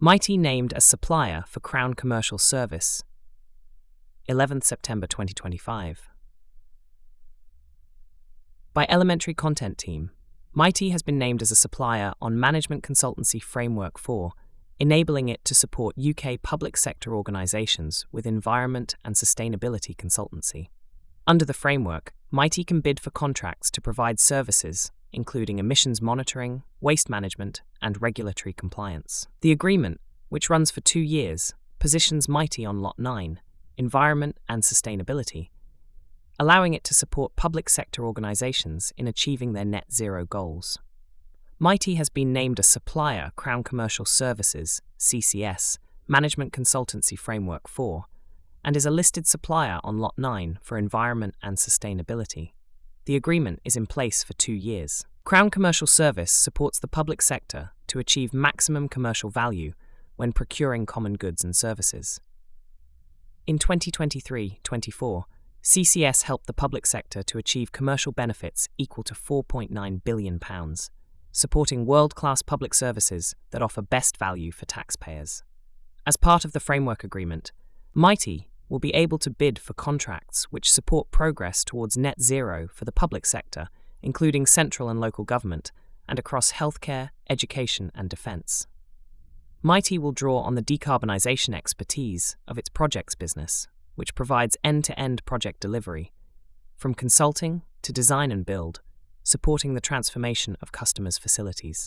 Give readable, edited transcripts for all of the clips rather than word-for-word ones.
Mitie named as supplier for Crown Commercial Service, 11th September 2025. By Elementary Content Team, Mitie has been named as a supplier on Management Consultancy Framework 4, enabling it to support UK public sector organisations with environment and sustainability consultancy. Under the framework, Mitie can bid for contracts to provide services including emissions monitoring, waste management, and regulatory compliance. The agreement, which runs for 2 years, positions Mitie on Lot 9, Environment and Sustainability, allowing it to support public sector organisations in achieving their net zero goals. Mitie has been named a supplier Crown Commercial Services, CCS, Management Consultancy Framework 4, and is a listed supplier on Lot 9 for Environment and Sustainability. The agreement is in place for 2 years. Crown Commercial Service supports the public sector to achieve maximum commercial value when procuring common goods and services. In 2023-24, CCS helped the public sector to achieve commercial benefits equal to £4.9 billion, supporting world-class public services that offer best value for taxpayers. As part of the framework agreement, Mitie will be able to bid for contracts which support progress towards net zero for the public sector, including central and local government, and across healthcare, education and defence. Mitie will draw on the decarbonisation expertise of its projects business, which provides end-to-end project delivery, from consulting to design and build, supporting the transformation of customers' facilities.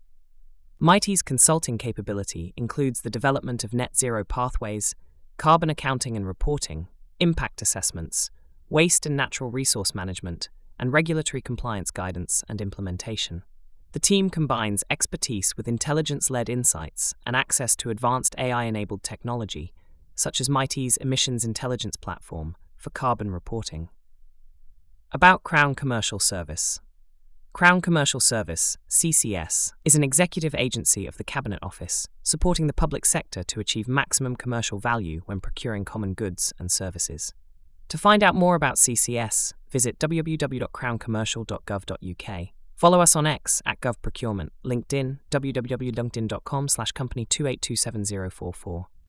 Mitie's consulting capability includes the development of net zero pathways, carbon accounting and reporting, impact assessments, waste and natural resource management, and regulatory compliance guidance and implementation. The team combines expertise with intelligence-led insights and access to advanced AI-enabled technology, such as Mitie's Emissions Intelligence Platform for carbon reporting. About Crown Commercial Service. Crown Commercial Service, CCS, is an executive agency of the Cabinet Office, supporting the public sector to achieve maximum commercial value when procuring common goods and services. To find out more about CCS, visit www.crowncommercial.gov.uk. Follow us on X @GovProcurement, LinkedIn, www.linkedin.com/company28270044.